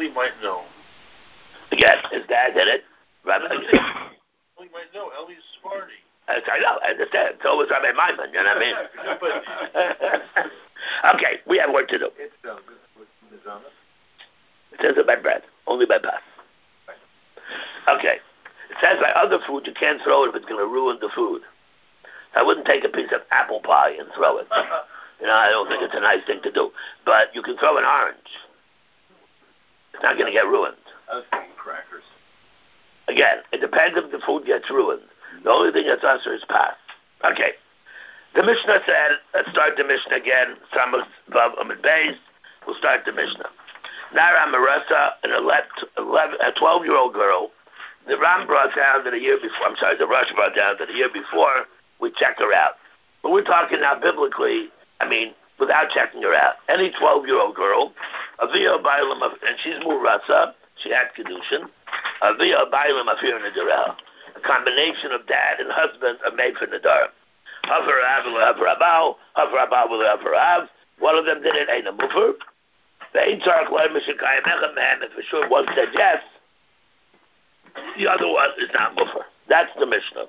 Eli might know. Again, his dad did it. Rabbi, Eli might know. Eli's Sephardi. I know, I understand. So was Rabbi Maimon, you know what I mean? Okay, we have work to do. It's with It says it by bread, only by pass. Okay. It says by other food you can't throw it if it's going to ruin the food. I wouldn't take a piece of apple pie and throw it. I don't think it's a nice thing to do. But you can throw an orange. It's not going to get ruined. I was thinking crackers. Again, it depends if the food gets ruined. The only thing that's usher is pass. Okay. The Mishnah said, let's start the Mishnah again. Samach Vav Amid Beis. We'll start the Mishnah. Nara Marasa, a 12-year-old girl. The Ram brought down that the Rosh brought down that the year before we checked her out. But we're talking now biblically, without checking her out. Any 12-year-old girl, Aviyah Bailam, and she's Murasa, she had Kedushin, Aviyah Bailam Afir Nadarah. A combination of dad and husband are made for Nadar. Havarav will have Rabal, Havarabal will have Rav. One of them did it, ain't a mover. The Ein Tzarech Lo Mishikayim Echem, and for sure one said yes. The other one is not mover. That's the Mishnah.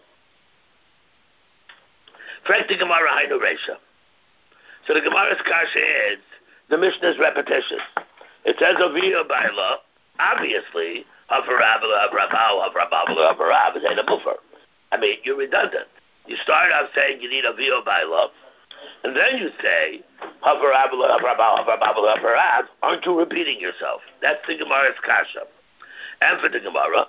Frank the Gemara Hainu Reisha. So the Gemara's kasha is the Mishnah's repetition. It says Aviyah Baila, obviously, Havarav will have Rabal, Havarabal will have Rav is ain't a mover. You're redundant. You start off saying you need Aviyah Baila, and then you say Havarav will have Rabal, Havarabal will have Rav. Aren't you repeating yourself? That's the Gemara's kasha. And for the Gemara,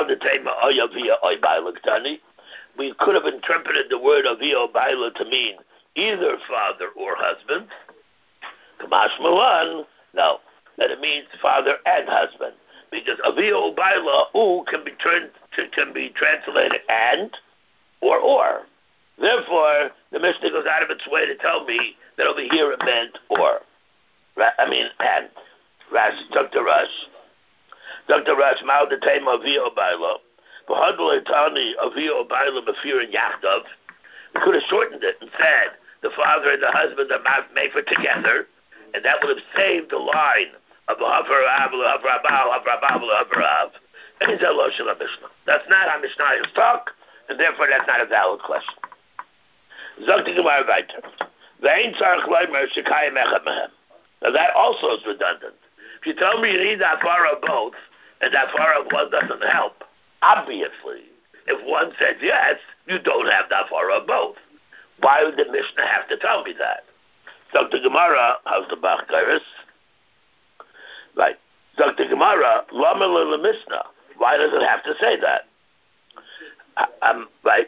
we could have interpreted the word Aviyah Baila to mean either father or husband. Kamash Malan, no, that it means father and husband, because Aviyah Baila can be translated and or. Therefore, the Mishnah goes out of its way to tell me that over here it meant or. And. Rash, Dr. Rush. Dr. Rush, Mal the Tema Aviyah Baila. Bahadul Etani Aviyah Baila Mafir and Yachdav. We could have shortened it and said the father and the husband are made for together, and that would have saved the line of Havarav, Havarabal, Havarav. And it's a Loshel Mishnah. That's not how Mishnah's talk, and therefore that's not a valid question. Zokti Gemara Vayter. Ve'ein tzarech lo ymer shekayim echad mehem. Now that also is redundant. If you tell me you need that far of both, and that far of one doesn't help, obviously, if one says yes, you don't have that far of both. Why would the Mishnah have to tell me that? Dr. Gemara, how's the Bach Gairis? Right. Dr. Gemara, Lama Lila Mishnah. Why does it have to say that? Right.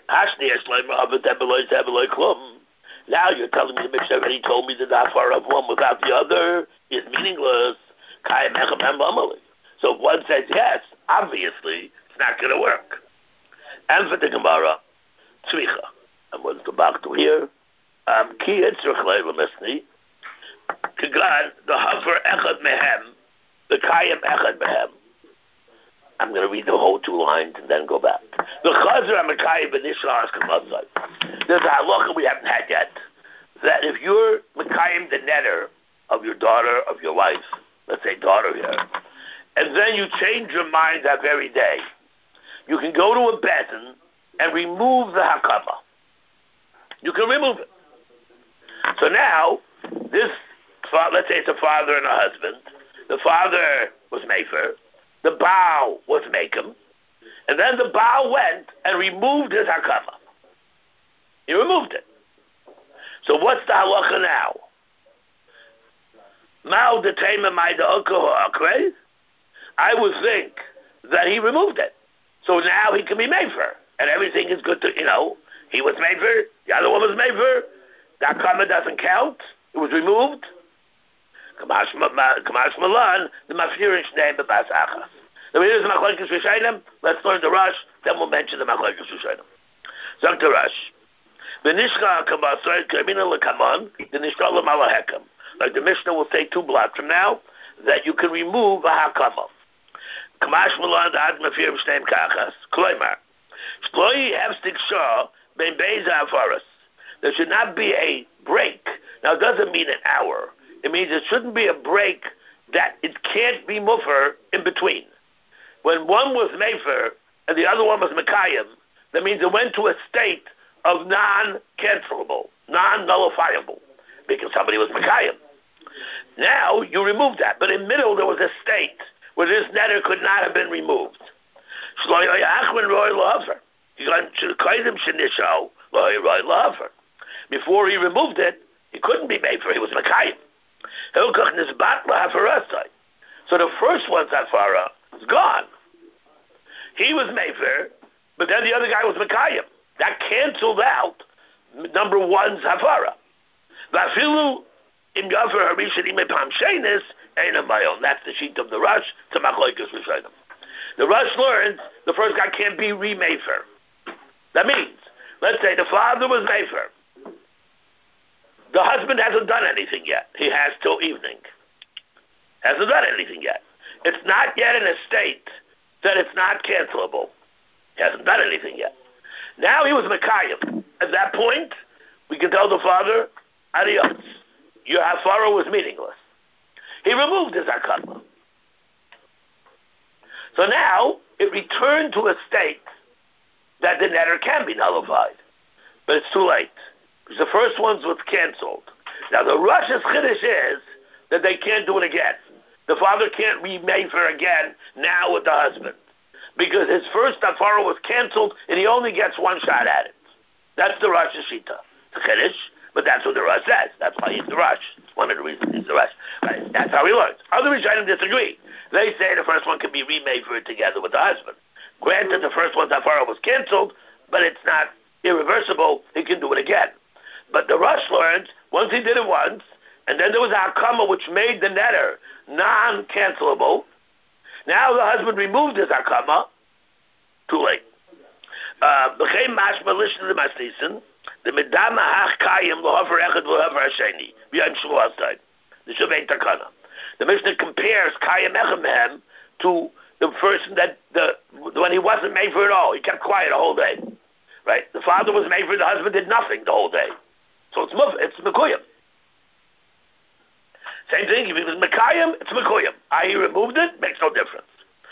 Now you're telling me the Mishnah already told me that that far of one without the other is meaningless. So if one says yes, obviously it's not going to work. And for the Gemara, Tzvicha. And what's the Bach to here? Ki Yitzrach Leila Misni. Kagan, the Havar Echad Mehem, the Kayim Echad Mehem. I'm going to read the whole 2 lines and then go back. The Chazar HaMekayim B'Nishla Askamatzai. There's a halacha we haven't had yet. That if you're Mekayim the netter of your daughter, of your wife, let's say daughter here, and then you change your mind that very day, you can go to a betin and remove the hakama. You can remove it. So now, let's say it's a father and a husband. The father was Mefer. The Baal was Mekim. And then the Baal went and removed his hakama. He removed it. So what's the halacha now? Mal de tema maida akre. I would think that he removed it. So now he can be Mefer. And everything is good to, he was Mefer, the other one was Mefer. The hakama doesn't count. It was removed. Kamash Malan, the Mafirish name of Basachas. Now here's the Machlokes Rishonim. Let's learn the Rush, then we'll mention the Machlokes Rishonim. Zok the Rush. V'nishcha Kamasai Kamina Lekaman, the Nishtalam Alahekam. Like the Mishnah will say 2 blocks from now, that you can remove a hakama. Kamash Malan, the Ad Mafirish name Kachas. Kloimar. Shloi Hefstik Shah, Ben Beza Afaras. There should not be a break. Now it doesn't mean an hour. It means it shouldn't be a break that it can't be mufer in between. When one was mefer and the other one was mekayim, that means it went to a state of non-cancelable, non-nullifiable, because somebody was mekayim. Now you remove that, but in middle there was a state where this netter could not have been removed. Before he removed it, he couldn't be made for. He was mekayim. So the first one's hafara is gone. He was mefer, but then the other guy was mekayim. That canceled out number one's hafara. Vafilu im yafer harishan ime pam shenis ain't my own. That's the sheet of the Rush to Machlokes Rishonim. The Rush learns the first guy can't be re-mefer. That means, let's say the father was mefer. The husband hasn't done anything yet. He has till evening. Hasn't done anything yet. It's not yet in a state that it's not cancelable. He hasn't done anything yet. Now he was mekayim. At that point, we can tell the father, adios. Your hafara was meaningless. He removed his akama. So now, it returned to a state that the netter can be nullified. But it's too late. Because the first ones was canceled. Now the Rush's chiddush is that they can't do it again. The father can't re-mefer again now with the husband. Because his first hafara was canceled and he only gets one shot at it. That's the Rush's shita. It's a chiddush, but that's what the Rush says. That's why he's the Rush. It's one of the reasons he's the Rush. Right? That's how he learns. Other Rishonim disagree. They say the first one can be re-mefered together with the husband. Granted, the first one's hafara was canceled, but it's not irreversible. He can do it again. But the Rush learns, once he did it once, and then there was a hakama which made the netter non-cancelable. Now the husband removed his hakama. Too late. B'chein mashma lishna l'masnisin, the midama ha'chayim l'hover echad l'hover ha'sheni, b'yayim shmuel side. The Shuvei Takana. The Mishnah compares kayim echem to the person that when he wasn't made for it all, he kept quiet the whole day. Right? The father was made for it, the husband did nothing the whole day. So it's mekuyim. Same thing, if he was mekayim, it's mekuyim. He removed it, makes no difference.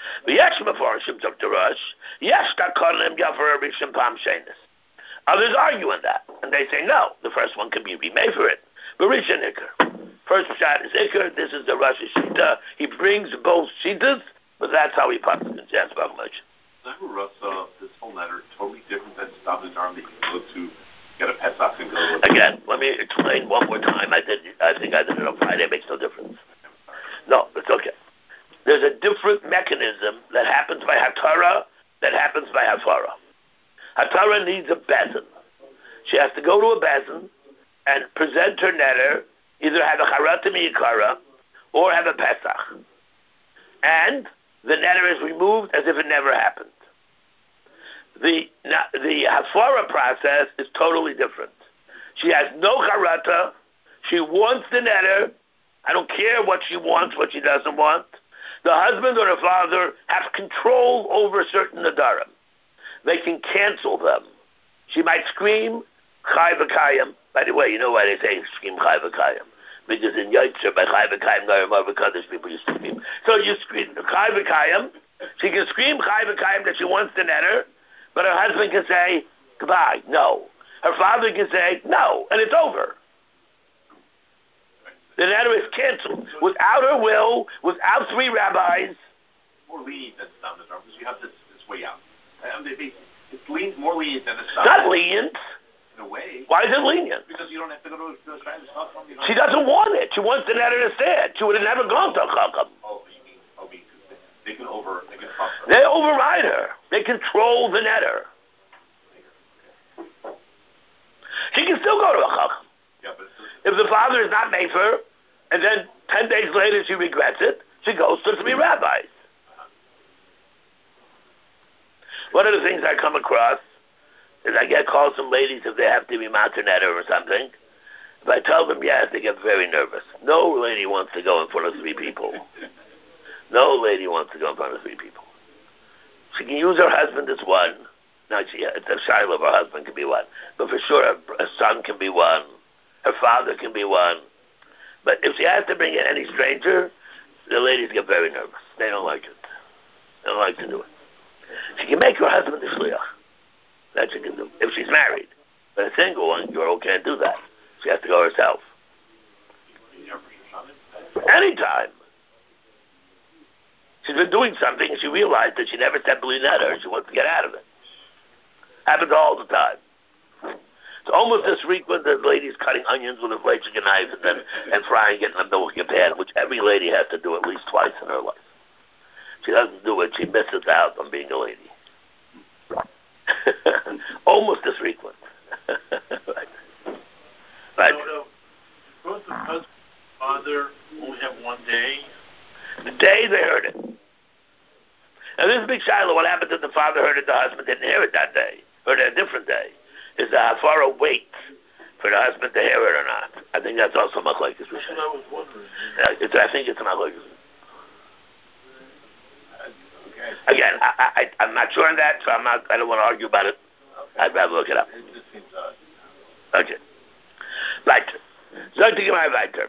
Others argue on that, and they say no, the first one can be remade for it. But Rishon Iker. First shot is Iker, this is the Rosh Shita. He brings both Shitas, but that's how he puts it in Jans Baruch. This whole matter totally different than Stamid Arm that you can go to get a Pesach and go. Again, let me explain one more time. I think I did it on Friday. It makes no difference. No, it's okay. There's a different mechanism that happens by Hatara that happens by Hafara. Hatara needs a bezin. She has to go to a bezin and present her netter, either have a Charata Miyikara or have a Pesach. And the netter is removed as if it never happened. The Hafara process is totally different. She has no Charata. She wants the netter. I don't care what she wants, what she doesn't want. The husband or the father have control over certain nadarim. They can cancel them. She might scream, Chai v'kayim. By the way, you know why they say scream Chai v'kayim? Because in Yotzer, by Chai v'kayim, Narimar v'kadosh, people used to scream. So you scream Chai v'kayim. She can scream Chai v'kayim that she wants the netter, but her husband can say, goodbye, no. Her father can say, no, and it's over. The netter is canceled without her will, without three rabbis. More lenient than Stamid Arm because you have this way out. It's more lenient than the Stamid. Not lenient. In a way. Why is it lenient? Because you don't have to go to the shrine to stop from. She doesn't want it. She wants the netter to stand. She would have never gone to a chacham. They can trump her. They override her. They control the netter. She can still go to a chacham. Yeah, but if the father is not made for her, and then 10 days later she regrets it, she goes to 3 rabbis. One of the things I come across is I get calls from ladies if they have to be maternetta or something. If I tell them yes, they get very nervous. No lady wants to go in front of 3 people. No lady wants to go in front of 3 people. She can use her husband as one. Now, it's a shiloh of her husband can be one. But for sure, her son can be one. Her father can be one. But if she has to bring in any stranger, the ladies get very nervous. They don't like it. They don't like to do it. She can make her husband a shliach. That she can do. If she's married. But a single one, girl can't do that. She has to go herself. Anytime. She's been doing something and she realized that she never said b'li neder and she wants to get out of it. Happens all the time. It's almost as frequent as ladies cutting onions with a flaying knife and frying it in a milk pan, which every lady has to do at least twice in her life. If she doesn't do it, she misses out on being a lady. Almost as frequent. Right. So, both the husband and father only have one day? The day they heard it. Now this is a big shiloh. What happens if the father heard it, the husband didn't hear it that day? Heard it a different day? Is the hafara wait for the husband to hear it or not? I think that's also machlokes. That's what I was wondering. I think it's machlokes. Okay. Again, I'm not sure on that, so I don't want to argue about it. Okay. I'd rather look it up. It just seems odd. Okay. Right. So to give my weiter.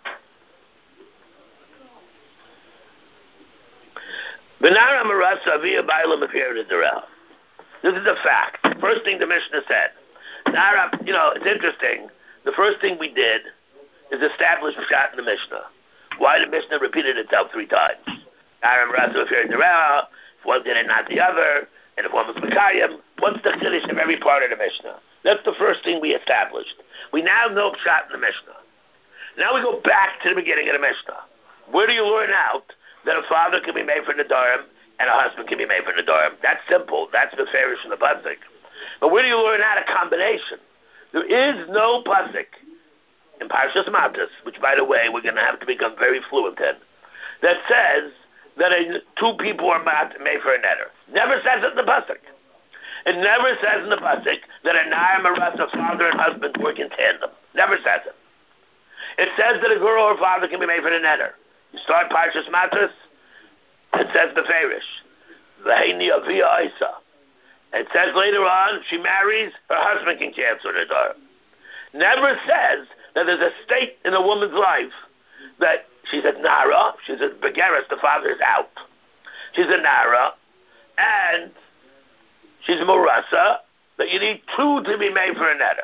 Benara Marasa via Bailam appeared in the realm. This is a fact. First thing the Mishnah said. Nara, it's interesting. The first thing we did is establish Pshat in the Mishnah. Why the Mishnah repeated itself 3 times. Nara Marasa appeared in the realm. If one did it, not the other. And if one was Mekayim, what's the Kiddush of every part of the Mishnah? That's the first thing we established. We now know Pshat in the Mishnah. Now we go back to the beginning of the Mishnah. Where do you learn out that a father can be made for Nedarim and a husband can be made for Nedarim? That's simple. That's the Farish and the Pasuk. But where do you learn out a combination? There is no Pasuk in Parshas Matos, which, by the way, we're going to have to become very fluent in, that says that 2 people are made for a neder. Never says it in the Pasuk. It never says in the Pasuk that a Nair Marasa, father and husband, work in tandem. Never says it. It says that a girl or father can be made for the neder. You start Parshas Matos, it says the Farish. V'heini avia Isa. It says later on, she marries, her husband can cancel the dar. Never says that there's a state in a woman's life that she's a Nara, she's a Begeris, the father is out. She's a Nara, and she's a Murasa, that you need 2 to be made for a neder.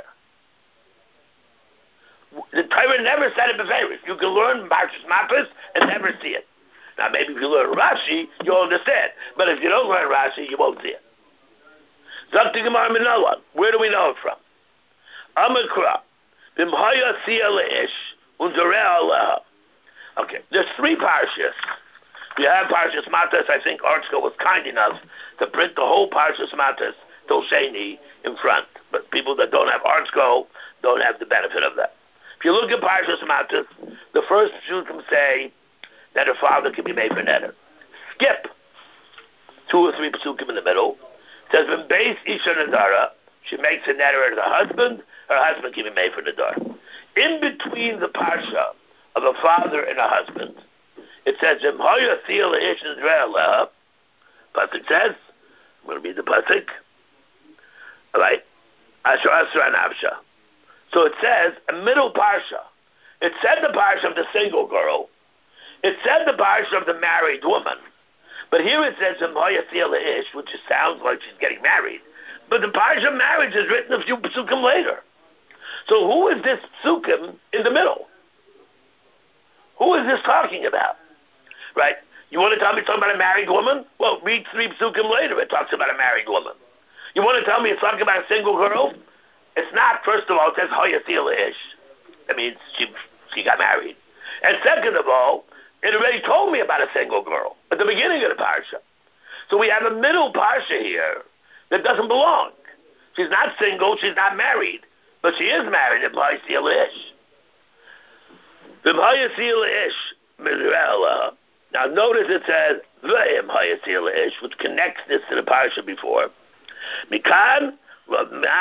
The Torah never said it before. You can learn Parshas Matos and never see it. Now, maybe if you learn Rashi, you'll understand. But if you don't learn Rashi, you won't see it. Zakti Gemara Minolan. Where do we know it from? Amakra. Bimhaya Sia Leish Unzarea Aleha. Okay, there's 3 parshas. We have Parshas Matos. I think Artsko was kind enough to print the whole Parshas Matos till Sheni in front. But people that don't have Artsko don't have the benefit of that. If you look at Parshas Matos, the first psukim say that a father can be made for neder. Skip 2 or 3 psukim in the middle. It says, when base Isha Nadara, she makes a neder as a husband, her husband can be made for neder. In between the parsha of a father and a husband, it says, Pasuk says, I'm going to read the Pasuk. All right. Asher Asra Navsha. So it says, a middle parsha. It said the parsha of the single girl. It said the parsha of the married woman. But here it says, which sounds like she's getting married. But the parsha of marriage is written a few psukim later. So who is this psukim in the middle? Who is this talking about? Right? You want to tell me it's talking about a married woman? Well, read 3 psukim later. It talks about a married woman. You want to tell me it's talking about a single girl? It's not. First of all, it says Hoyathila-ish. That means she got married. And second of all, it already told me about a single girl at the beginning of the parsha. So we have a middle parsha here that doesn't belong. She's not single, she's not married, but she is married at Hoyathila-ish. Now notice it says V'im Hoyathila-ish, which connects this to the parsha before. Mikan by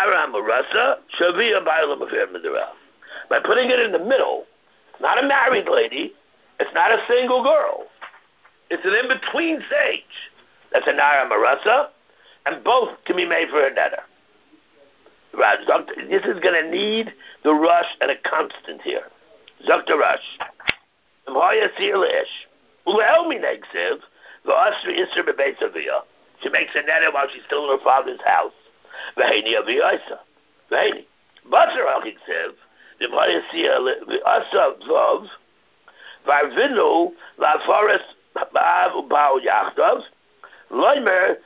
putting it in the middle, it's not a married lady, it's not a single girl. It's an in-between stage. That's a Nara Marasa, and both can be made for a neder. Right, this is going to need the rush and a constant here. Zakta rush. She makes a neder while she's still in her father's house. V'heini aviyasa. V'heini. Batzar ha'chiksev. V'mayasiyah v'asa v'ov. V'arvinu la'afaris ba'av u'ba'u yachdav. Now I'm going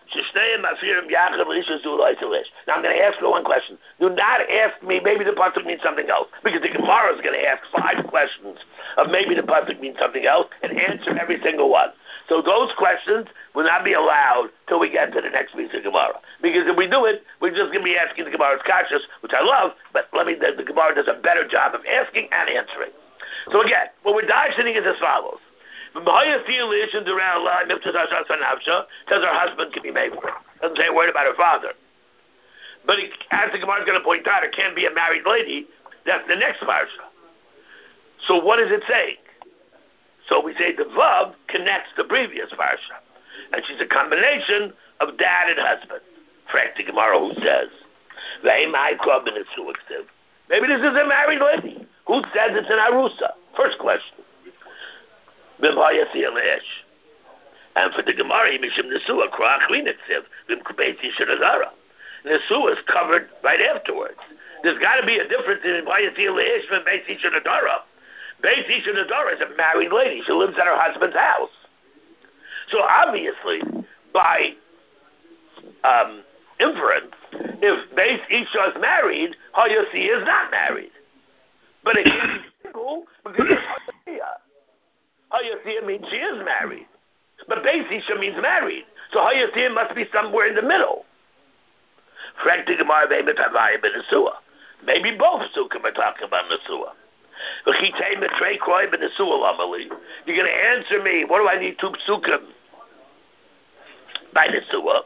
to ask you one question. Do not ask me, maybe the pasuk means something else, because the Gemara is going to ask 5 questions of maybe the pasuk means something else and answer every single one. So those questions will not be allowed till we get to the next week's Gemara. Because if we do it, we're just going to be asking the Gemara's kashas, which I love, but the Gemara does a better job of asking and answering. So again, what we're darshaning is as follows. Says her husband can be made for it. Doesn't say a word about her father. But as the Gemara is going to point out, it can't be a married lady. That's the next parsha. So what is it saying? So we say the Vav connects the previous parsha. And she's a combination of dad and husband. Frank the Gemara who says, maybe this is a married lady. Who says it's an Arusa? First question. And for the Gemara, Mishim Nesua, Krach Linitziv, Bimkubeti Shadazara. Nesua is covered right afterwards. There's got to be a difference in Bayati Leish and Beiti Shadazara. Beiti Shadazara is a married lady. She lives at her husband's house. So obviously, by inference, if Beis Isha is married, Hayasi is not married. But it can't be single because it's Hayasiya. Hayasiyah means she is married. But Beis Isha means married. So Hayasiyah must be somewhere in the middle. Maybe both Sukkim are talking about Nesua. You're going to answer me, what do I need 2 Sukkim? By Nesua.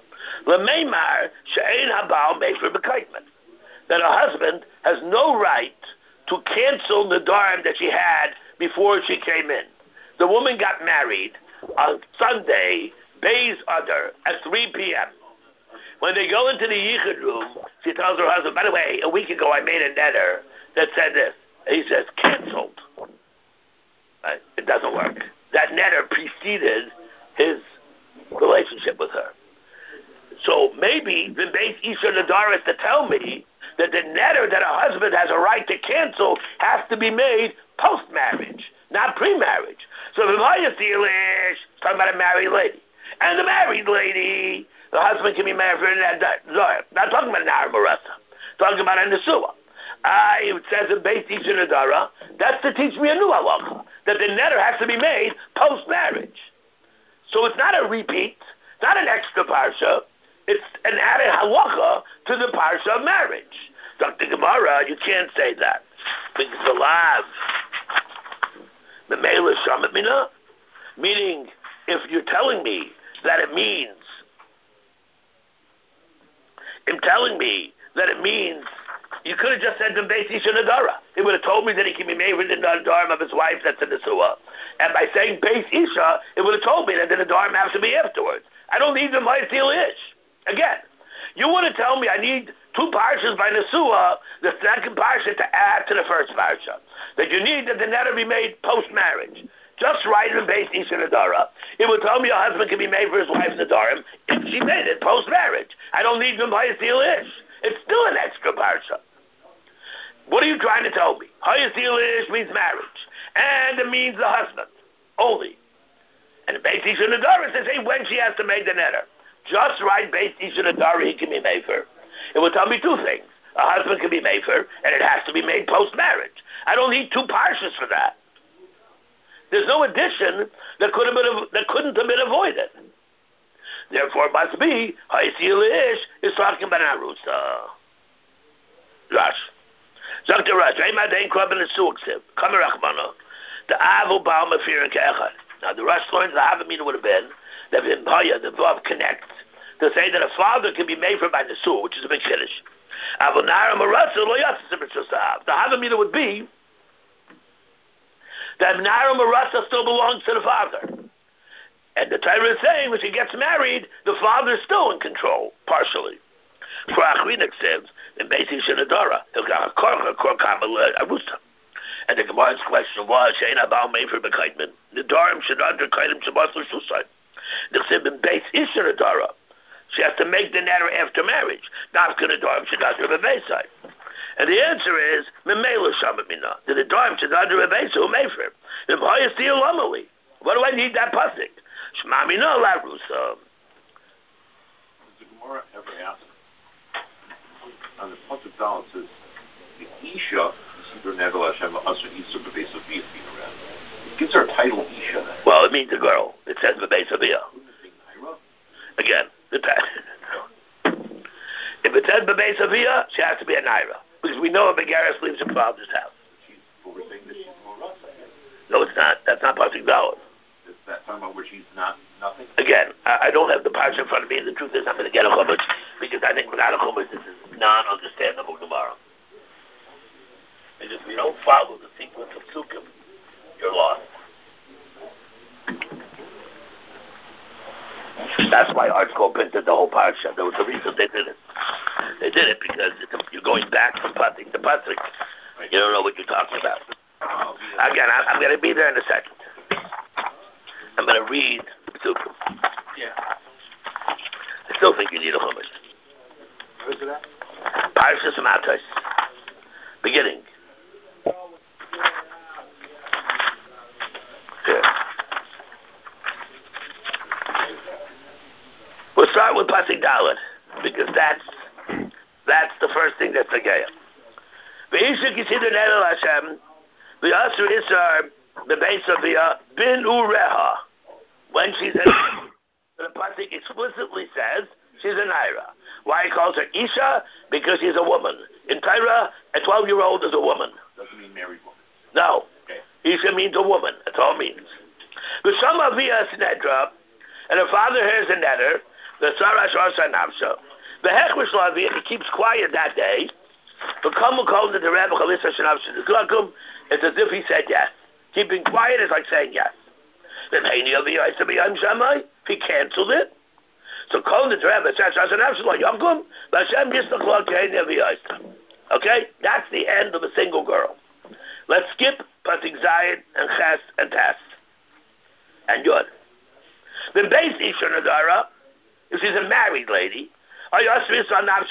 That a husband has no right to cancel the Nadarim that she had before she came in. The woman got married on Sunday, Beis Adar, at 3 p.m. When they go into the Yichud room, she tells her husband, by the way, a week ago I made a neder that said this. And he says, canceled. Right? It doesn't work. That neder preceded his relationship with her. So maybe the Beis Isha Nadar is to tell me that the neder that a husband has a right to cancel has to be made post-marriage, not pre-marriage. So if Hayasilish, talking about a married lady, and the married lady, the husband can be married for not talking about an Aramarasa, talking about a Nesua. It says in Beis Isha Nadara, that's to teach me a new halacha, that the neder has to be made post-marriage. So it's not a repeat, it's not an extra parsha, it's an added halacha to the parsha of marriage. Dr. Gemara, you can't say that. Because the lav, the mela shamet mina, meaning if you're telling me that it means, you could have just said the Beis Isha Nadara. It would have told me that he can be made with the Nadarim of his wife that's in the Suah. And by saying Beis Isha, it would have told me that the Nadarim have to be afterwards. I don't need the Ma'atil Ish. Again, you want to tell me I need 2 parshas by Nesua, the second parsha to add to the first parsha. That you need that the neder be made post-marriage. Just write in Beis Isha Nadara. It would tell me a husband can be made for his wife's Nadarim if she made it post-marriage. I don't need them by Ma'atil Ish. It's still an extra parsha. What are you trying to tell me? Hayasil Ish means marriage. And it means the husband. Only. And Beis Isha Nadara says, hey, when she has to make the neder. Just write Beis Isha Nadara, he can be made for. It will tell me 2 things. A husband can be made for, and it has to be made post-marriage. I don't need 2 parshas for that. There's no addition that couldn't have been avoided. Therefore, it must be, Hayasil Ish is talking about an Arusa. Rash. Dr. Rash, the Avu Baal Mafir and Ke'echad. Now, the Rash learns the Havamina would have been that the Vav connects to say that a father can be made for by the Sur, which is a big Kiddush. The Havamina would be that Nara Marasa still belongs to the father. And the Torah is saying when she gets married, the father is still in control, partially. For Achrinik says, in Beis Isha Nadara, And the Gemara's question was, Sheina Baal Mefer B'Kaidman. The Darim should under Kaidim Shabbos L'Shusay. The Chsibim Beis Isha Dara. She has to make the netter after marriage. Dafka the Darim should under Rebbeisai. And the answer is, Memela Shamamina. The Darim should under Rebbeisai Mefer. The B'Hayas Diyal Amali. What do I need that pasuk? Shmamina La Rusa. Does the Gemara ever ask, on the pasuk down it says, the Isha, Siddur Nevel Hashem, Asr Isa B'Beis Aviyah, it gives her a title Isha then. Well, it means a girl. It says B'Beis Aviyah. Again, if it says B'Beis Aviyah, she has to be a Naira. Because we know a Begaris leaves her father's house. We're saying that she's Morasa. No, it's not. That's not pasuk down. Is that talking about where she's not nothing? Again, I don't have the parsha in front of me, and the truth is I'm going to get a chumash, because I think without a chumash this is non-understandable tomorrow. Because if you don't follow the sequence of psukim, you're lost. That's why Art School printed the whole parsha. There was a reason they did it. They did it because you're going back from pasuk to pasuk. You don't know what you're talking about. Again, I'm going to be there in a second. I'm going to read Psukim. Yeah. I still think you need a chumash. Where is it at? Parshas Matos. Beginning. Here. We'll start with Pasuk Dalet, because that's the first thing that's the Geya. V'ishik yisidr nedel Hashem, v'yasru isar b'beis aviyah bin ureha. When she's a the pasuk explicitly says she's a naira. Why he calls her Isha? Because she's a woman. In Torah, a 12-year-old is a woman. Doesn't mean married woman. No. Okay. Isha means a woman. That's all it means. V'sham aviyah snedra, and her father hears a netter. The Sarash Arsa Nafsha. The Hechrish Lavia, he keeps quiet that day. But come and call the Rebbe Chalisa Shanavsha Zlakum. It's as if he said yes. Keeping quiet is like saying yes. Then Haini Avia to be Shamai. He canceled it. So call the Rebbe says Arsa Nafsha Yakum. Hashem Yisnachlok Haini Avia. Okay? That's the end of a single girl. Let's skip Pasik Zayin and Ches and Tes. And Yud. The base Isha Nadara. If she's a married lady, V'shama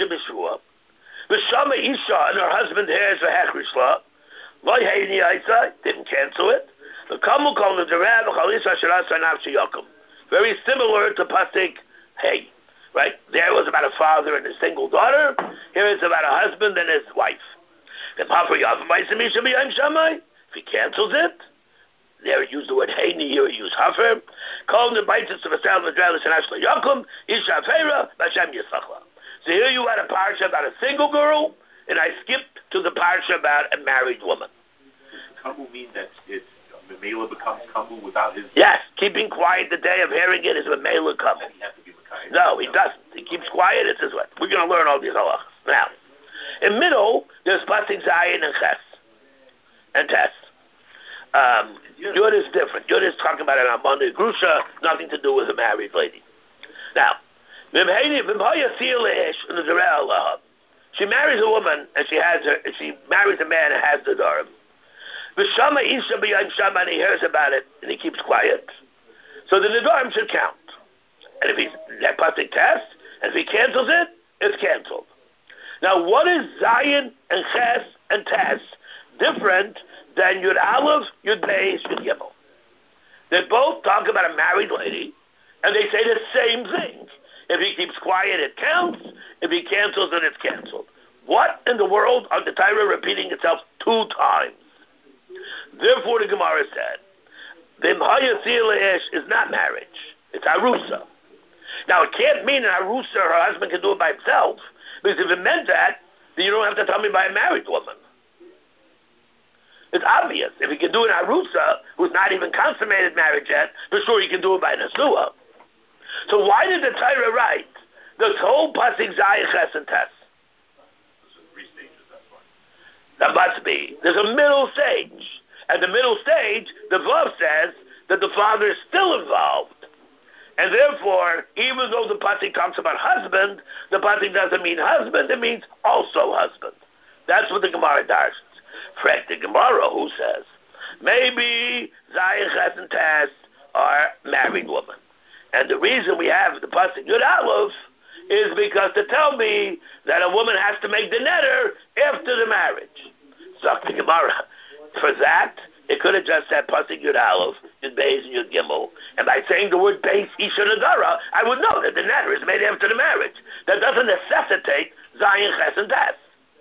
Isha and her husband hears a hechrishla, didn't cancel it. Very similar to Pasik Hey, right? There was about a father and a single daughter. Here it's about a husband and his wife. If he cancels it, there he used the word Heini, here he used Hafer. Called the Baitis of a Sal Madralis and Ashla Yakum, Isha Feira, Bashem Yisachla. So here you had a parsha about a single girl, and I skipped to the parsha about a married woman. Does Kamu mean that it's Memela becomes Kamu without his... Yes, keeping quiet the day of hearing it is Memela Kamu. He has to be Mekai. No, he doesn't. He keeps quiet, it's his way. We're going to learn all these halachas. Now, in middle, there's Pasik Zayin and Ches, and Tes. Yud is different. Yud is talking about an Amanda Grusha, nothing to do with a married lady. Now, she marries a woman and she marries a man and has the darim. V'shama Isha b'yayim shama, and he hears about it and he keeps quiet. So the nedarim should count. And if he's that pasuk test, and if he cancels it, it's canceled. Now, what is Zayin and Ches and Tes different than Yud Aleph, Yud Beis, Yud Gimel? They both talk about a married lady, and they say the same thing. If he keeps quiet, it counts. If he cancels it, it's canceled. What in the world are the Torah repeating itself 2 times? Therefore, the Gemara said, V'imhaya Tzila is not marriage. It's Arusa. Now, it can't mean an Arusa, her husband can do it by himself, because if it meant that, then you don't have to tell me by a married woman. It's obvious. If he can do an Arusa, who's not even consummated marriage yet, for sure he can do it by Nesua. So why did the Torah write this whole Pasik Zayin Ches and Tes? That must be. There's a middle stage. At the middle stage, the Vav says that the father is still involved. And therefore, even though the Pasik talks about husband, the Pasik doesn't mean husband, it means also husband. That's what the Gemara darshans. Frek the Gemara, who says, maybe Zayin, Ches, and Tes are married women. And the reason we have the pasuk Yud Aleph is because to tell me that a woman has to make the netter after the marriage. Zok the Gemara. For that, it could have just said pasuk Yud Aleph, Yud Beis, and Yud Gimel. And by saying the word Beis, Isha, Nadara, I would know that the netter is made after the marriage. That doesn't necessitate Zayin, Ches, and Tes.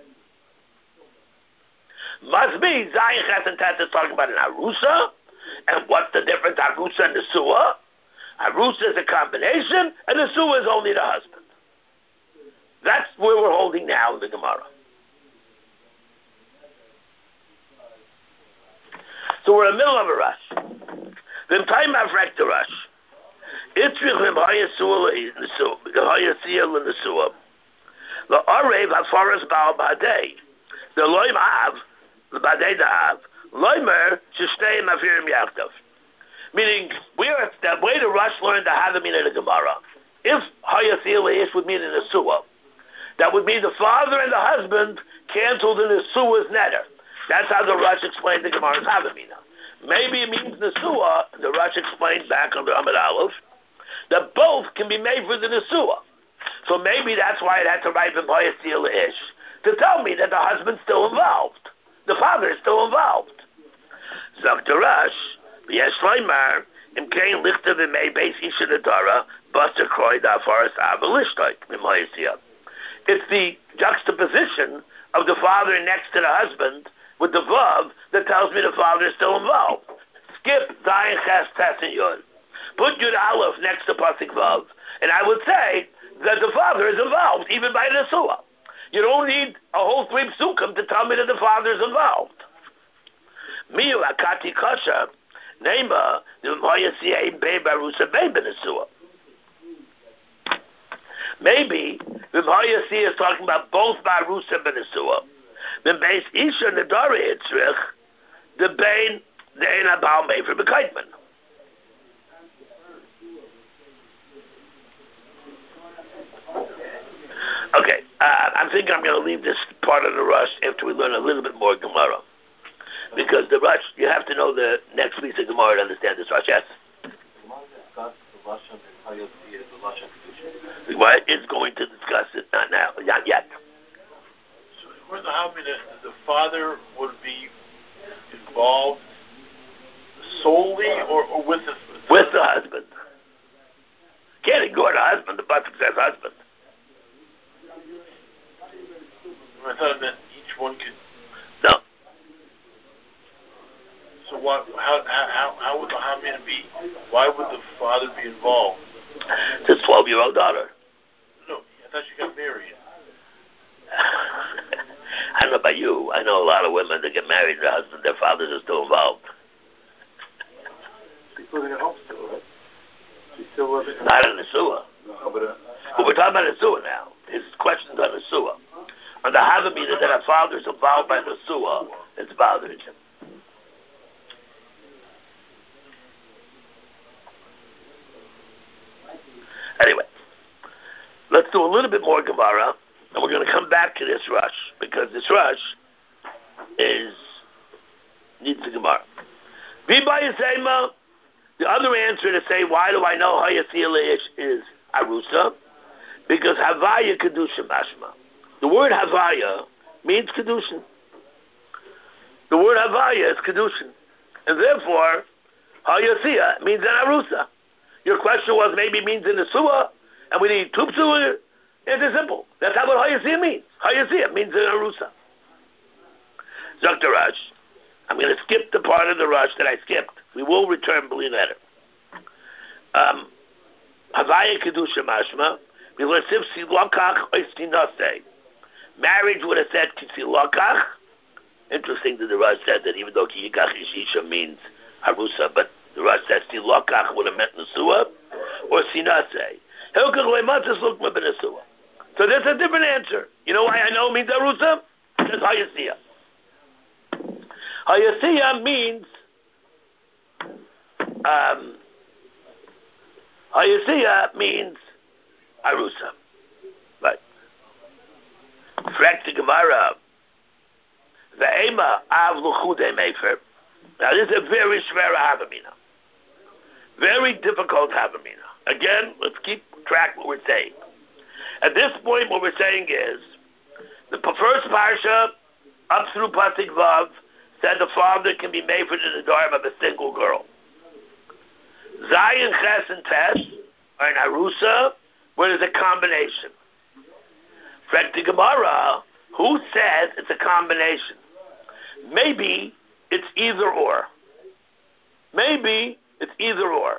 Must be Zayin, Ches, and Tes is talking about an Arusa. And what's the difference, Arusa and Nesua? Arusa is a combination, and Nesua is only the husband. That's where we're holding now in the Gemara. So we're in the middle of a rush. Then time I've wrecked the rush. Itrich v'mhaya siyah l'nesua. L'orev hafaras ba'al b'hadei. The loim av, l'badei da'av. Loimer shishtei mafirim yachtav. Meaning, we are the way the Rush learned the Havamina in the Gemara. If Hayasiyah Leish would mean in the Nesua, that would mean the father and the husband canceled in the Nesua's netter. That's how the Rush explained the Gemara's Havamina. Maybe it means Nesua, the Rush explained back under Amud Aleph, that both can be made for the Nesua. So maybe that's why it had to write Hayasiyah Leish, to tell me that the husband's still involved. The father is still involved. Zok the Rush, yes, Leimar, im kein lichter v'mei beis isha nedara, baster kroi da forest avelishtoik, mimoyasiyah. It's the juxtaposition of the father next to the husband with the vav that tells me the father is still involved. Skip Zayin, Ches, Tes, and Yud. Put Yud Aleph next to pasuk vav, and I would say that the father is involved, even by the Nesua. You don't need a whole 3 psukim to tell me that the father is involved. Miyu akati kasha, Nema, the Hayasiyah Beib Arusa Beib Nesua. Maybe the Hayasiyah is talking about both Barusa and Nesua. The Beis Isha Nedara Yitzrich, the Bein, the Ein Abal Mefer B'Kaitman. Okay, I think I'm going to leave this part of the Rush after we learn a little bit more Gemara. Because the Rush, you have to know the next piece of Gemara to understand this Rush, yes? What is going to discuss it? Not now, not yet. So where the father would be involved solely or with the husband. Can't ignore the husband, the Pasuk says husband. I thought that each one could. No. So what? How would the Hamina be? Why would the father be involved? It's his 12-year-old daughter. No, I thought she got married. I don't know about you. I know a lot of women that get married, their husband, their fathers are still involved. She's living at home still, right? She's still living in Not in the sewer. No, but we're talking about the sewer now. His question's on the sewer. On the Havamina that our father's involved by the sewer, it's bothering him. Anyway, let's do a little bit more Gemara, and we're going to come back to this Rush, because this Rush needs a Gemara. The other answer to say, why do I know Hayasiyah is Arusa? Because Havaya Kedusha Mashma. The word Havaya means Kedushin. The word Havaya is Kedushin. And therefore, Hayasiyah means an Arusa. Your question was maybe it means in the Suah, and we need 2 Psuah. It's simple. That's how what Hayasiyah means. Hayasiyah means an Arusa. Dr. Rush, I'm going to skip the part of the Rush that I skipped. We will return, believe that. Havaya Kedusha Mashma, Milasif Silokach Oistinase. Marriage would have said Kisilokach. Interesting that the Rush said that even though Kiyikach Ishisha means Arusa, but the Rush says Silokach would have meant Nesua or Sinase. So there's a different answer. You know why I know it means Arusa? Because Hayasiyah. Hayasiyah means Arusa. Right. Frek the Gemara. Ema av luchude mefer. Now this is a very schwere havamina. Very difficult havamina. Again, let's keep track what we're saying. At this point, what we're saying is, the first parsha, up through Pasuk Vav, said the father can be made for the nedarim of a single girl. Zayin, Ches, and Tes are in Arusa, where there's a combination. Frek the Gemara, who says it's a combination? Maybe it's either or. Maybe it's either or.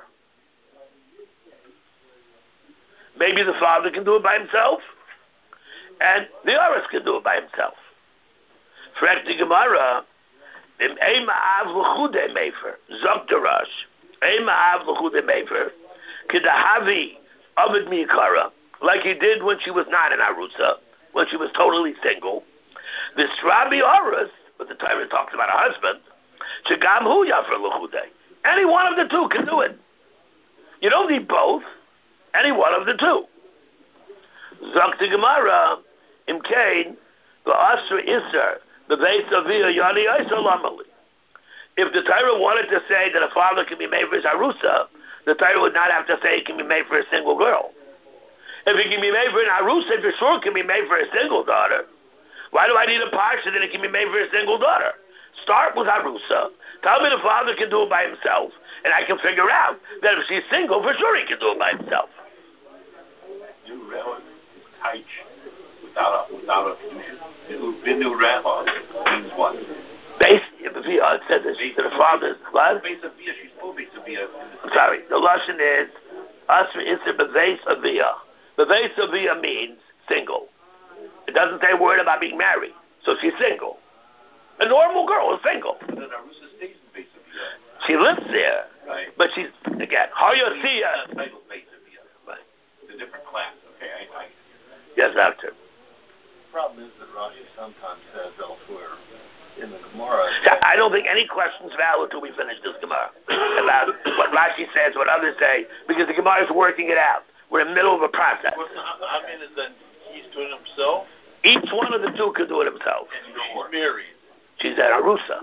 Maybe the father can do it by himself, and the Aris can do it by himself. Frek the Gemara, im Ema av l'chude mefer, zok derash, Ema av l'chude mefer, kedahavi avid mi'ikara, like he did when she was not in Arusa, when she was totally single. This Rabbi Aris, but the Torah talks about a husband, shegam hu yafer l'chude. Any one of the two can do it. You don't need both. Any one of the two. Zok the Gemara, im kain, the asr iser, the base of via yani isalamali. If the Torah wanted to say that a father can be made for his arusa, the Torah would not have to say it can be made for a single girl. If it can be made for an arusa, for sure it can be made for a single daughter. Why do I need a parsha that it can be made for a single daughter? Start with arusa. Tell me the father can do it by himself, and I can figure out that if she's single, for sure he can do it by himself. New relative is taich without a binu rabbi means what? Base it says that she's the father's what? Base of via, she's full base of via. I'm sorry, the lashon is asr isir beveis avia. Beveis avia means single. It doesn't say a word about being married, so she's single. A normal girl is single. But then Arusa stays in base of via. She lives there, right? But she's again Hayosia. Title base of via. Right. It's a different class. Okay, I yes, after. The problem is that Rashi sometimes says elsewhere in the Gemara. I don't think any question's valid until we finish this Gemara about what Rashi says, what others say, because the Gemara is working it out. We're in the middle of a process. I mean, is that he's doing it himself? Each one of the two can do it himself. And she's married. She's at Arusa.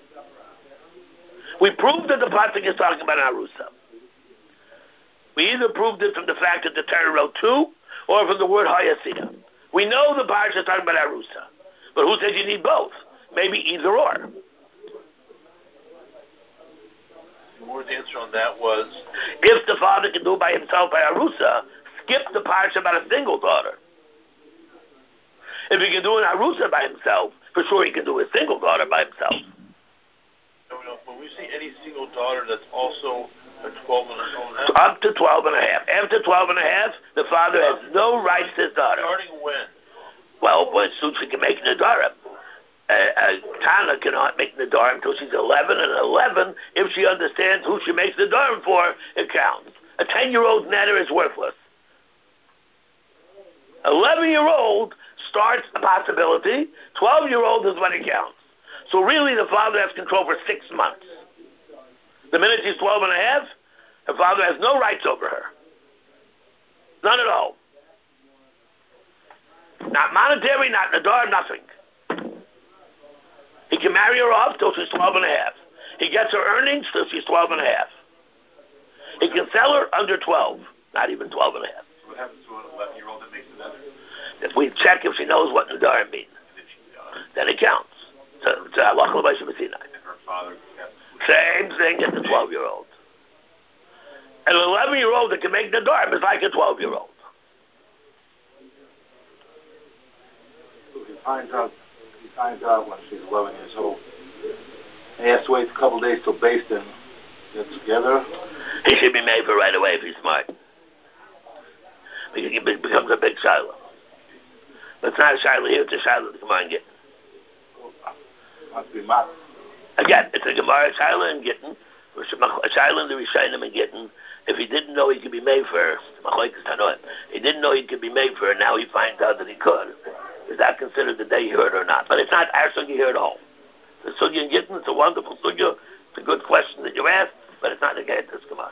We proved that the Pasuk is talking about Arusa. We either proved it from the fact that the Torah wrote two, or from the word Hayasiyah. We know the Parsha is talking about Arusa. But who said you need both? Maybe either or. The word's answer on that was? If the father can do it by himself by Arusa, skip the Parsha about a single daughter. If he can do an Arusa by himself, for sure he can do a single daughter by himself. No, when we see any single daughter that's also a 12 and a half. Up to 12 and a half. After 12 and a half, the father has no rights to his daughter. Starting when? Well, when soon she can make Nadarim. Tana cannot make Nadarim until she's 11, and 11, if she understands who she makes Nadarim for, it counts. A 10-year-old netter is worthless. 11-year-old starts a possibility. 12-year-old is when it counts. So really, the father has control for 6 months. The minute she's 12 and a half, her father has no rights over her. None at all. Not monetary, not nadar, nothing. He can marry her off till she's 12 and a half. He gets her earnings till she's 12 and a half. He can sell her under 12, not even 12 and a half. So what happens to an 11-year-old that makes another? If we check if she knows what nadar means, then it counts. So halacha l'maaseh b'sinai. And her father has Same thing as the 12-year-old. An 11-year-old that can make nadar is like a 12-year-old. He finds out when she's 11 years old. He has to wait a couple of days till Beis Din get together. He should be made for right away if he's smart. Because he becomes a big shiloh. But it's not a shiloh here, it's a shiloh to come on and get. Must be mad. Again, it's a Gemara shiloh and Gittin, a shiloh in the Rishayim and Gittin. If he didn't know he could be made for, he didn't know he could be made for, and now he finds out that he could. Is that considered the day he heard or not? But it's not our sugya here at all. The sugya in Gittin, it's a wonderful sugya. It's a good question that you asked, but it's not the guy this Gemara.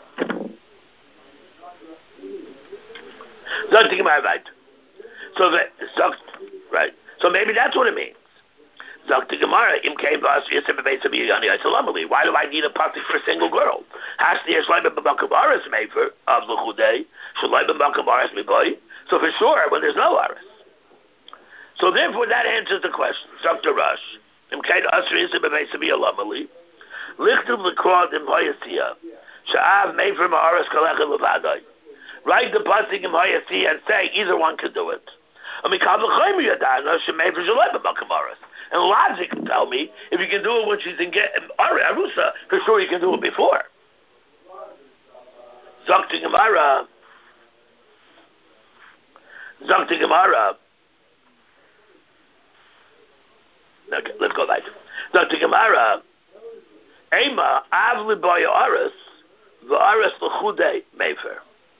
So maybe that's what it means. Zakti Gemara, Im Kain Bas Yisem Beis Abiyani Aytalamali. Why do I need a pasuk for a single girl? Hasni Yishlaim B'Makam Aris Mefer of L'Chudei Shalai B'Makam Aris Miboy. So for sure, when there's no Aris. So therefore, that answers the question. Zakti Rush, Im Kain Asri Yisem Beis Abiyalamali. Lichtum L'Krod Im Hayasiya Sha'av Mefer Ma'aris Kalech Levadai. Write the pasuk Im Hayasiya and say either one can do it. And logic can tell me if you can do it when she's in Arusa, for sure you can do it before. Zakti Gemara. Okay, let's go back. Zakti Gemara. Ema avli boya aris, v'aris l'chudei mefer.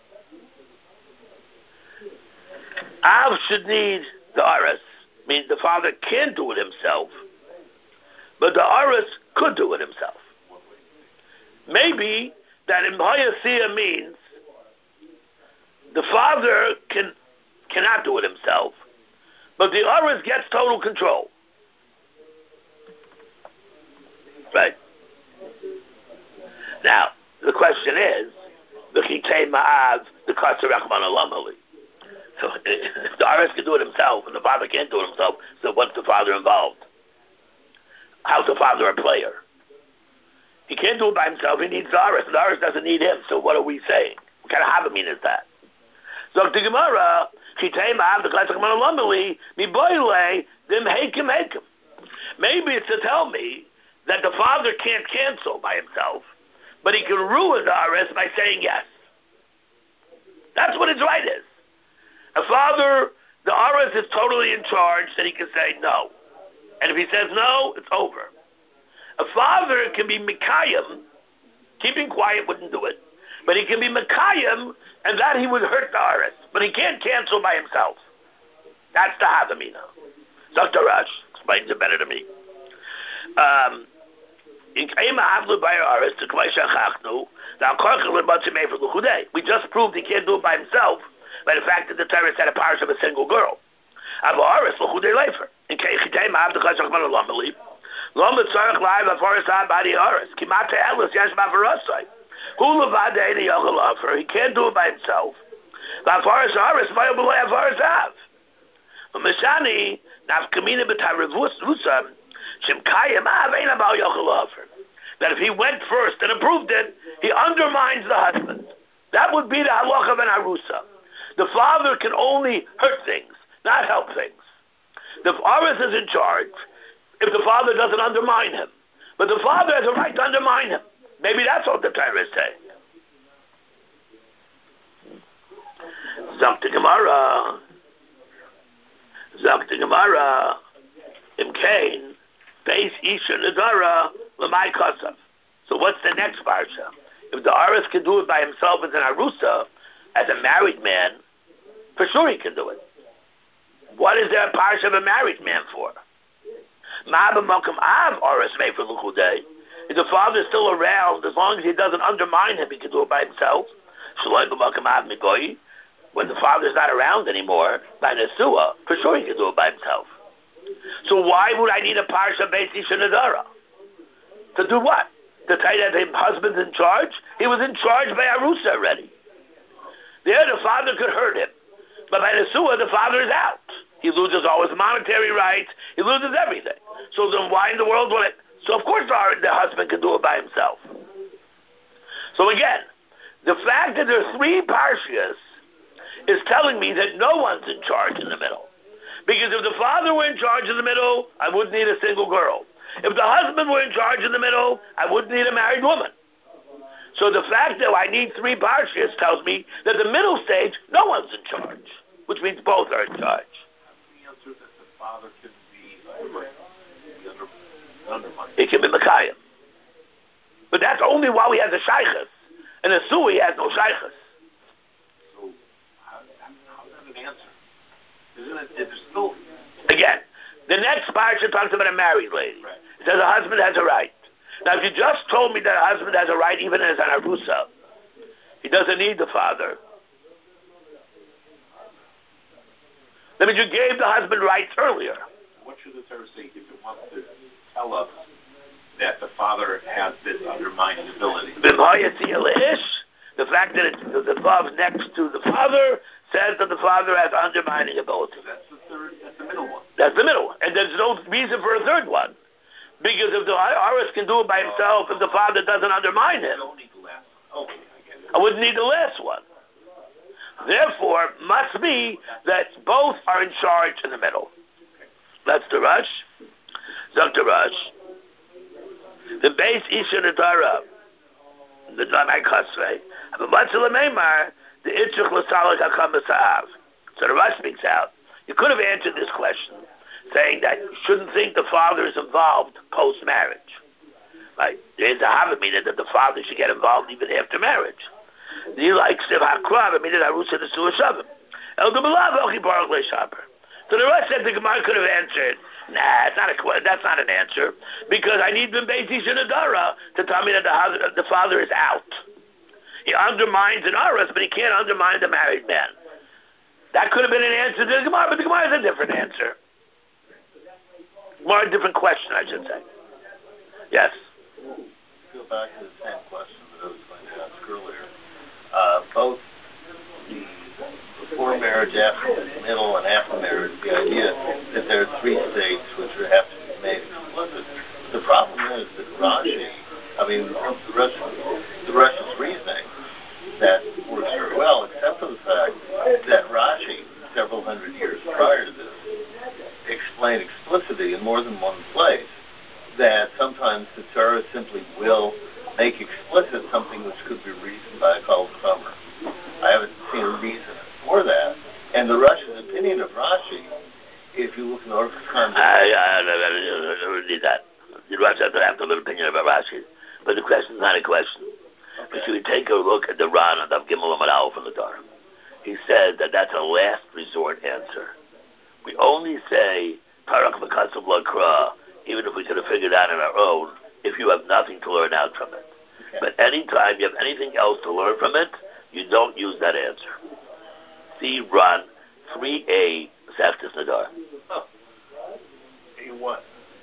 Av should need the aris, means the father can't do it himself, but the aris could do it himself. Maybe that in Hayasiya means the father cannot do it himself, but the aris gets total control. Right? Now, the question is, the Kitei Ma'av, the Katsa Rachman Alamali. So if the Aris can do it himself and the father can't do it himself, so what's the father involved? How's the father a player? He can't do it by himself, he needs the Aris. The Aris doesn't need him, so what are we saying? What kind of Havamina is that? So the Gemara, Kitei Ma'av, the Katsa Rachman Alamali, Miboile, Dim Hekim Hekim. Maybe it's to tell me that the father can't cancel by himself, but he can ruin the Aris by saying yes. That's what his right is. A father, the Aris is totally in charge, then he can say no. And if he says no, it's over. A father can be Mikayim, keeping quiet wouldn't do it, but he can be Mikayim, and that he would hurt the Aris, but he can't cancel by himself. That's the Havamina. Dr. Rush explains it better to me. We just proved he can't do it by himself by the fact that the Torah said a parish of a single girl. He can't do it by himself. That if he went first and approved it, he undermines the husband. That would be the halacha of an arusa. The father can only hurt things, not help things. The aris is in charge if the father doesn't undermine him. But the father has a right to undermine him. Maybe that's what the Torah is saying. Zakti Gemara. Imkain, Beis Isha Nadara, Lamai Kasav. So what's the next parsha? If the Aris can do it by himself as an Arusa, as a married man, for sure he can do it. What is there a parsha of a married man for? Ma'aba Makam Av Aris made for Luchudei. If the father is still around, as long as he doesn't undermine him, he can do it by himself. Shaloi Makam Av Migoyi. When the father is not around anymore, by Nesua, for sure he can do it by himself. So why would I need a parsha Beis Isha Nadara? To do what? To tell you that the husband's in charge? He was in charge by Arusa already. There the father could hurt him. But by Nesua, the father is out. He loses all his monetary rights. He loses everything. So then why in the world would it? So of course the husband can do it by himself. So again, the fact that there are three parshias is telling me that no one's in charge in the middle. Because if the father were in charge in the middle, I wouldn't need a single girl. If the husband were in charge in the middle, I wouldn't need a married woman. So the fact that I need three parshias tells me that the middle stage, no one's in charge, which means both are in charge. The answer that the father can be undermined. It can be Mekayim. But that's only while he has a shaykhus. And a Sui has no shaykhus. So how's that an answer? Isn't it? It's still. Again, the next parsha talks about a married lady. Right. It says a husband has a right. Now, if you just told me that a husband has a right even as an arusa, he doesn't need the father. That means you gave the husband rights earlier. What should the Torah say if it wants to tell us that the father has this undermining ability. The fact that the above next to the father says that the father has undermining ability. So that's the middle one. That's the middle one. And there's no reason for a third one. Because if the Aris can do it by himself, if the father doesn't undermine him, I don't need the last one. Okay, I get it. I wouldn't need the last one. Therefore, must be that both are in charge in the middle. That's the Rush. Zok the Rush. The base Isha Nadara. The Dlamai Kasvei. The Itchuk Lasalik HaKam B'Sa'av. So the Rush speaks out. You could have answered this question saying that you shouldn't think the father is involved post-marriage. Right? There's a Havah meaning that the father should get involved even after marriage. You like Siv HaKrav, meaning Arusa the Suashavim. El Dubalav Elchi Baruch Le'Shaper. So the Rush said the Gemara could have answered, nah, that's not an answer, because I need Ben Beis Isha Nadara to tell me that the father is out. He undermines an Aras, but he can't undermine the married man. That could have been an answer to the Gemara, but the Gemara is a different answer. More a different question, I should say. Yes? Go back to the same question that I was going to ask earlier. Both the before marriage, after the middle, and after marriage, the idea that there are three states which have to be made explicit. The problem is that Rashi, the Russia's reasoning, that works very well, except for the fact that Rashi, several hundred years prior to this, explained explicitly in more than one place that sometimes the Torah simply will make explicit something which could be reasoned by a Kol Chomer. I haven't seen a reason for that. And the Russian opinion of Rashi, if you look in the Orchid Context... I don't need that. The Russian doesn't have a little opinion about Rashi. But the question is not a question. Okay. But you would take a look at the Ran of Gimel Amud Aleph from the Torah. He said that that's a last resort answer. We only say Parak V'Katzav L'Kra, even if we could have figured out on our own, if you have nothing to learn out from it. Okay. But anytime you have anything else to learn from it, you don't use that answer. See Ran 3a Seftis Nadar. Oh. A1.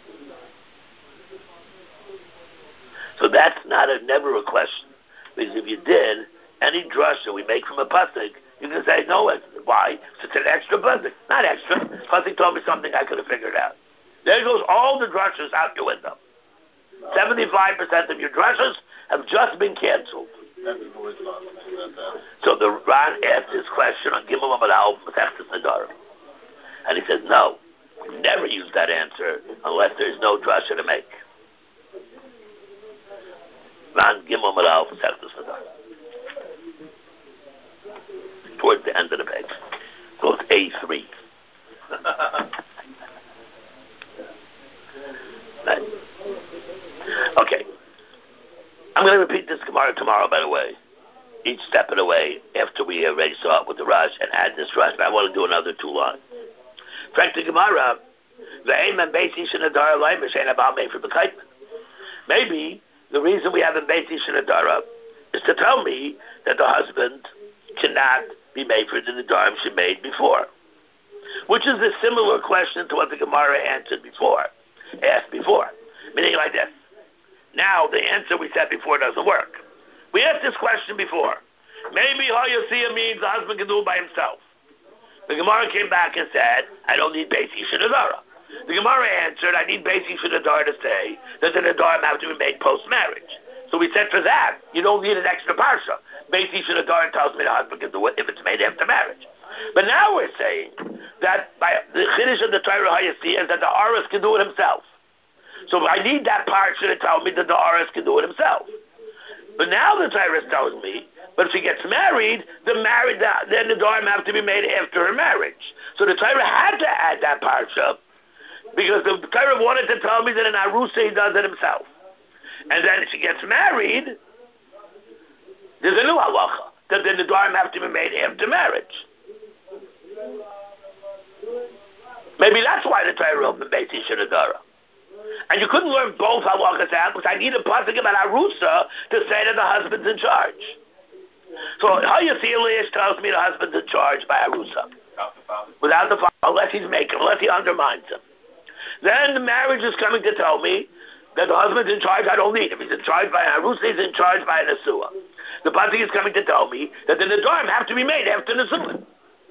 So that's never a question. Because if you did, any drasha we make from a pasuk, you can say, no, why? It's an extra pasuk. Not extra. Pasuk told me something I could have figured out. There goes all the drashas out your window. 75% of your drashas have just been canceled. So the Ran asked this question on Gimel Amud Aleph Masechtas Nedarim. And he said, no, we never use that answer unless there's no drasha to make. Ran Gimel Amud Aleph Masechtas Nedarim. Towards the end of the page. So it's A3. Right. Okay. I'm going to repeat this Gemara tomorrow, by the way. Each step of the way, after we already saw it with the Rush and add this Rush, but I want to do another 2 lines. Frank the Gemara, maybe the reason we have a Beis Isha Nadara is to tell me that the husband cannot be made for the Nadarim she made before. Which is a similar question to what the Gemara asked before. Meaning like this. Now, the answer we said before doesn't work. We asked this question before. Maybe Hayasiyah means the husband can do it by himself. The Gemara came back and said, I don't need Beis Isha Nadara. The Gemara answered, I need Beis Isha Nadara to say that the Nadarim have to be made post-marriage. So we said for that, you don't need an extra parsha. Beis Isha Nadara tells me the husband can do it if it's made after marriage. But now we're saying that by the Chiddush of the Torah Hayasiyah is that the Aris can do it himself. So I need that parsha to tell me that the Aris can do it himself. But now the Torah is telling me, but if she gets married, then the Nadarim have to be made after her marriage. So the Torah had to add that parsha because the Torah wanted to tell me that an Arusa he does it himself. And then if she gets married, there's a new halacha that the Nadarim have to be made after marriage. Maybe that's why the Torah opened Beis Isha Nadara. And you couldn't learn both halachas out because I need a pasuk about Arusa to say that the husband's in charge. So Hayasiyah Elias tells me the husband's in charge by Arusa. Without the father, unless he undermines him. then the marriage is coming to tell me that the husband's in charge. I don't need him. He's in charge by an Arusa. He's in charge by an Asua. The pasuk is coming to tell me that the Nedarim have to be made after the Nesuin.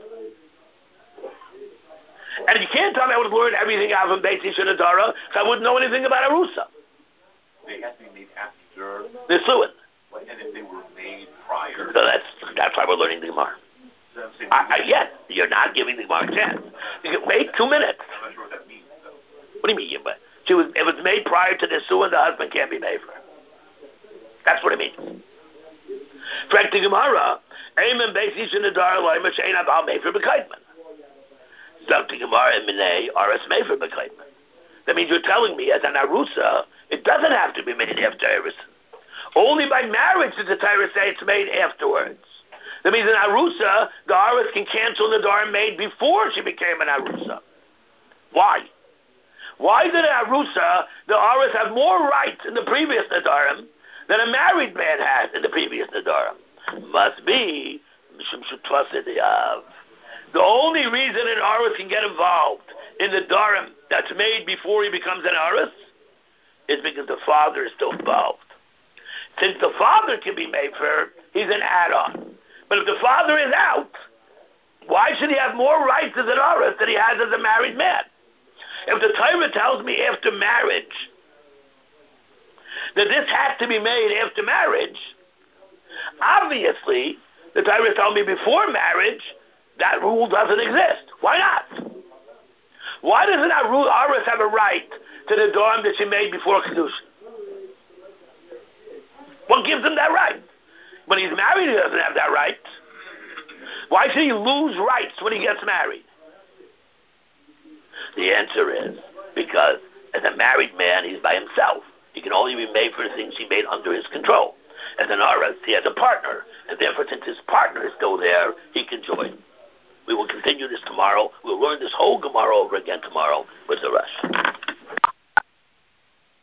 And you can't tell me I would have learned everything out from Beit Ish and Nedara, so I wouldn't know anything about Arusa. They have to be made after Nesuin. And if they were made prior. So that's why we're learning the Gemara. Yet, you're not giving the Gemara a chance. You can wait 2 minutes. I'm not sure what that means, though. What do you mean? If it's made prior to the Nesuin, the husband can't be made for her. That's what it means. Correct the Gemara. Amen Beis Ish and Nedara Loimer Shein Abal Mefer B'Kaidman. The Gemara in Minei Aras Mefer B'Kaidman. That means you're telling me as an Arusa, it doesn't have to be made after Eris. Only by marriage does the Torah say it's made afterwards. That means an Arusa, the Aris can cancel the Nedarim made before she became an Arusa. Why? Why did an Arusa, the Aris, have more rights in the previous Nedarim than a married man had in the previous Nedarim? Must be Mishum Shutvasid Yav. The only reason an Aris can get involved in the Nedarim that's made before he becomes an Aris is because the father is still involved. Since the father can be made for her, he's an add-on. But if the father is out, why should he have more rights as an Aris than he has as a married man? If the Torah tells me after marriage that this has to be made after marriage, obviously the Torah told me before marriage that rule doesn't exist. Why not? Why doesn't Aris have a right to the dorm that she made before Kedushin? What gives him that right? When he's married, he doesn't have that right. Why should he lose rights when he gets married? The answer is because as a married man, he's by himself. He can only be made for the things he made under his control. As an Aris, he has a partner, and therefore, since his partner is still there, he can join. We will continue this tomorrow. We'll learn this whole Gemara over again tomorrow with the Rush.